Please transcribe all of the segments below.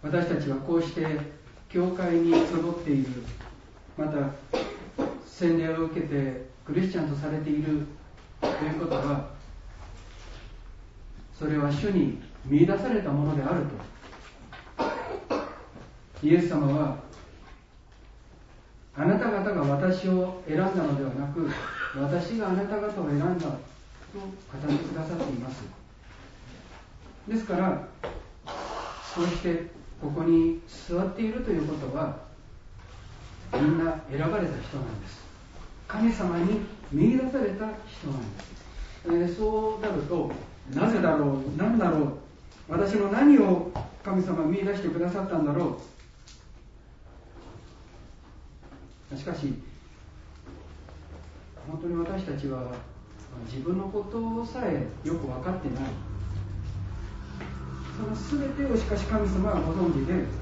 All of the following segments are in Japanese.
私たちはこうして教会に集っている、また洗礼を受けてクリスチャンとされているということは、それは主に見出されたものであると。イエス様は、あなた方が私を選んだのではなく、私があなた方を選んだと語ってくださっています。ですから、そうしてここに座っているということは、みんな選ばれた人なんです。神様に見出された人なんです。そうなると、なぜだろう、何だろう、私の何を神様は見出してくださったんだろう。しかし、本当に私たちは自分のことさえよく分かってない。その全てをしかし神様はご存知で、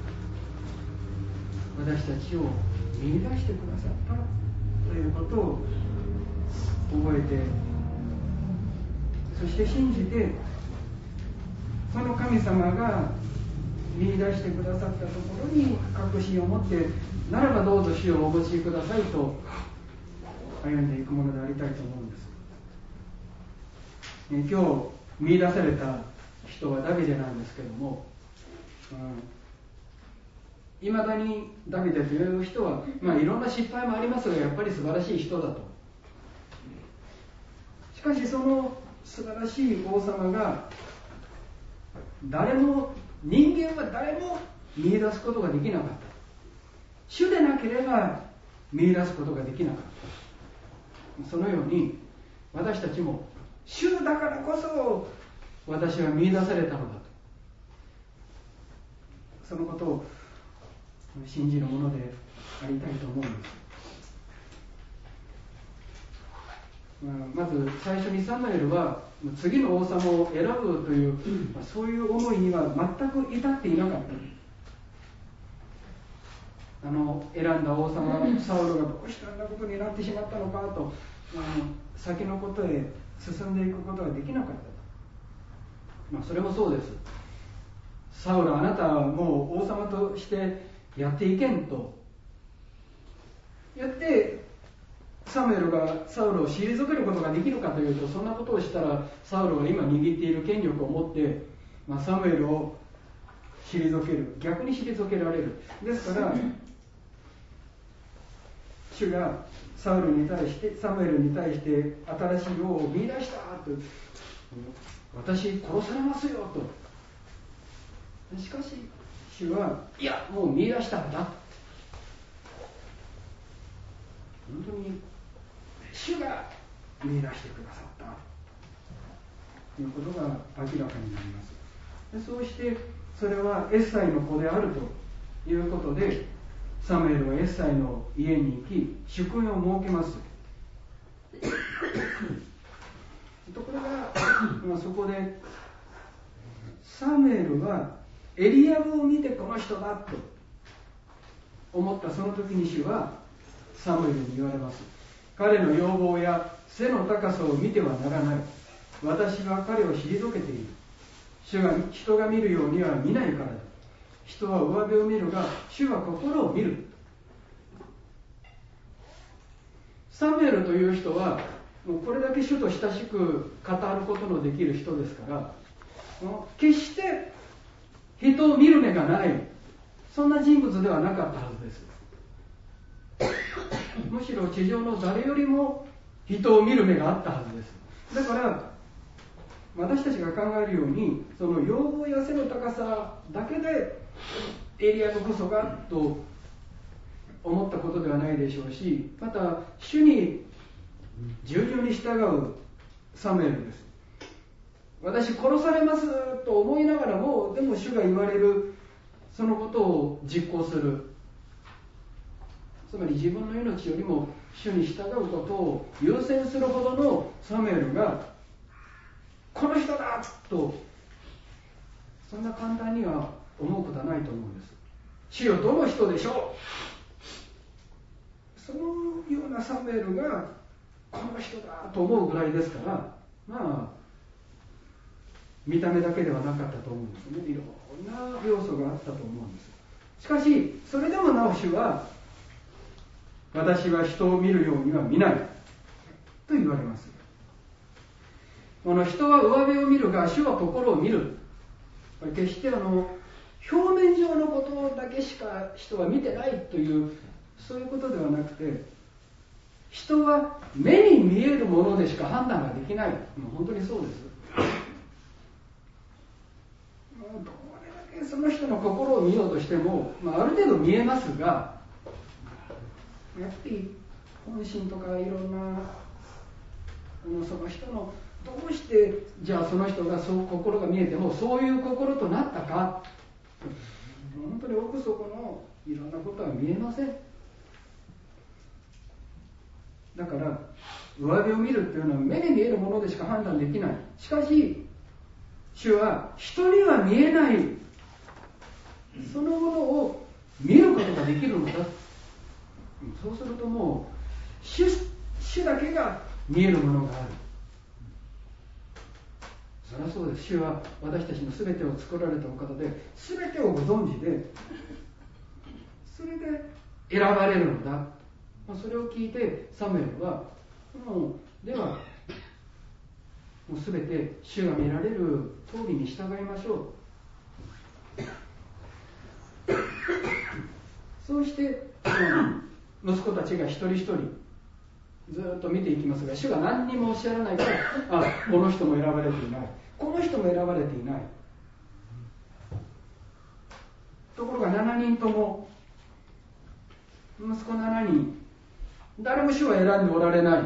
私たちを見出してくださったということを覚えて、そして信じて、その神様が見出してくださったところに確信を持って、ならばどうぞ主をお持ちくださいと歩んでいくものでありたいと思うんです。今日見出された人はダビデなんですけども、いまだにダビデという人は、いろんな失敗もありますが、やっぱり素晴らしい人だと。しかしその素晴らしい王様が、人間は誰も見出すことができなかった。主でなければ見出すことができなかった。そのように私たちも、主だからこそ私は見出されたのだと、そのことを信じるものでありたいと思うんです。まず最初にサムエルは次の王様を選ぶという、そういう思いには全く至っていなかった。選んだ王様サウルがどうしてあんなことになってしまったのかと、先のことへ進んでいくことができなかった。それもそうです。サウル、あなたはもう王様としてやっていけんと言って、サムエルがサウルを退けることができるかというと、そんなことをしたらサウルが今握っている権力を持って、サムエルを退ける、逆に退けられる。ですから主がサムエルに対して新しい王を見出したと、私殺されますよと。しかし主は、いやもう見出したんだ、本当に主が見出してくださったということが明らかになります。でそうしてそれはエッサイの子であるということで、サムエルはエッサイの家に行き祝宴を設けます。ところが、そこでサムエルはエリアブを見てこの人だと思ったその時に主はサムエルに言われます。彼の容貌や背の高さを見てはならない。私は彼を退けている。人が見るようには見ないからだ。人は上辺を見るが、主は心を見る。サムエルという人はもうこれだけ主と親しく語ることのできる人ですから、決して人を見る目がない、そんな人物ではなかったはずです。むしろ地上の誰よりも人を見る目があったはずです。だから私たちが考えるように、その容貌や背の高さだけでエリアブこそがと思ったことではないでしょうし、また主に従順に従うサムエルです。私殺されますと思いながらも、でも主が言われるそのことを実行する。つまり自分の命よりも主に従うことを優先するほどのサムエルが、この人だとそんな簡単には思うことはないと思うんです。主よ、どの人でしょう、そのようなサムエルがこの人だと思うぐらいですから、 見た目だけではなかったと思うんですね。いろんな要素があったと思うんです。しかしそれでもなお主は、私は人を見るようには見ないと言われます。この人は上辺を見るが、主は心を見る。これ決して表面上のことだけしか人は見てないという、そういうことではなくて、人は目に見えるものでしか判断ができない。もう本当にそうです。どれだけその人の心を見ようとしても、ある程度見えますが、やっぱり本心とかいろんなその人のどうしてじゃあその人がそう心が見えてもそういう心となったか、本当に奥底のいろんなことは見えません。だから上辺を見るっていうのは目で見えるものでしか判断できない。しかし主は人には見えないそのものを見ることができるのだ。そうするともう主だけが見えるものがある。そりゃそうです。主は私たちの全てを作られたお方で、全てをご存知で、それで選ばれるのだ。それを聞いてサムエルはではもう全て主が見られる通りに従いましょう。そうして息子たちが一人一人ずっと見ていきますが、主が何にもおっしゃらないから、この人も選ばれていない、この人も選ばれていない。ところが7人とも、息子7人、誰も主は選んでおられない。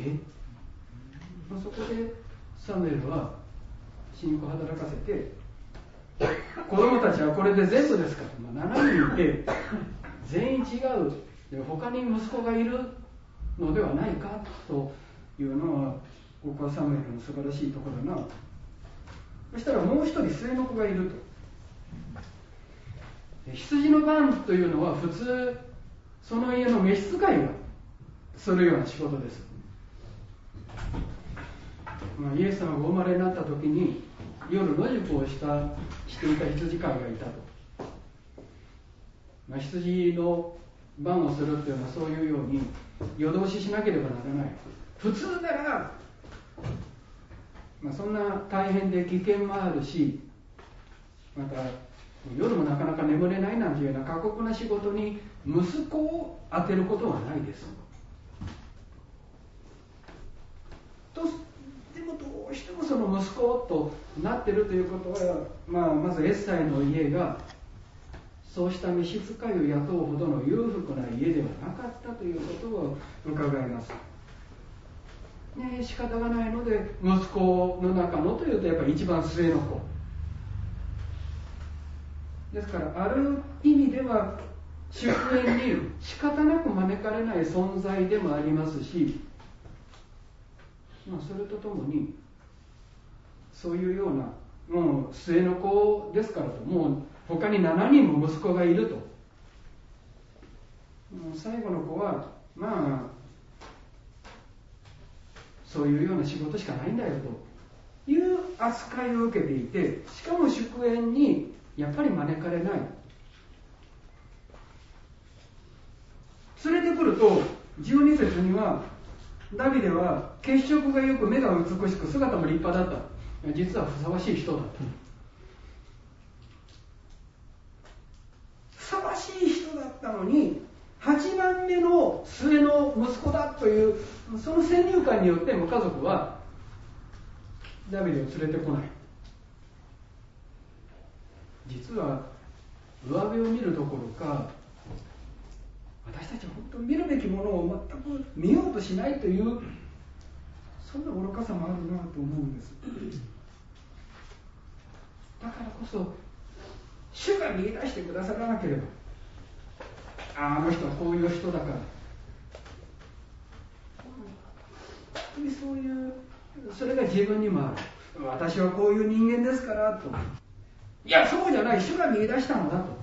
そこでサムエルは信仰を働かせて、子供たちはこれで全部ですか、7人いて全員違う、他に息子がいるのではないかというのは、ここはサムエルの素晴らしいところだな。そしたらもう一人末の子がいると。羊の番というのは普通その家の召使いがするような仕事です。イエス様がお生まれになった時に夜野宿をしていた羊飼いがいたと。羊の番をするっていうのはそういうように夜通ししなければならない。普通なら、そんな大変で危険もあるし、また夜もなかなか眠れないなんていうような過酷な仕事に息子を当てることはないです。でもどうしてもその息子となっているということは、まずエッサイの家がそうした召使いを雇うほどの裕福な家ではなかったということを伺います。仕方がないので息子の中のというとやっぱり一番末の子ですから、ある意味では祝宴に仕方なく招かれない存在でもありますし、それとともにそういうようなもう末の子ですからと、もう他に7人も息子がいると、最後の子はそういうような仕事しかないんだよという扱いを受けていて、しかも祝宴にやっぱり招かれない。連れてくると12節にはダビデは血色がよく目が美しく姿も立派だった。実はふさわしい人だった。ふさわしい人だったのに8番目の末の息子だというその先入観によっても家族はダビデを連れてこない。実は上辺を見るどころか、私たちは本当に見るべきものを全く見ようとしないという、そんな愚かさもあるなと思うんです。だからこそ主が見出してくださらなければ、あの人はこういう人だから、本当にそういう、それが自分にもある。私はこういう人間ですからと、いやそうじゃない、主が見出したのだと。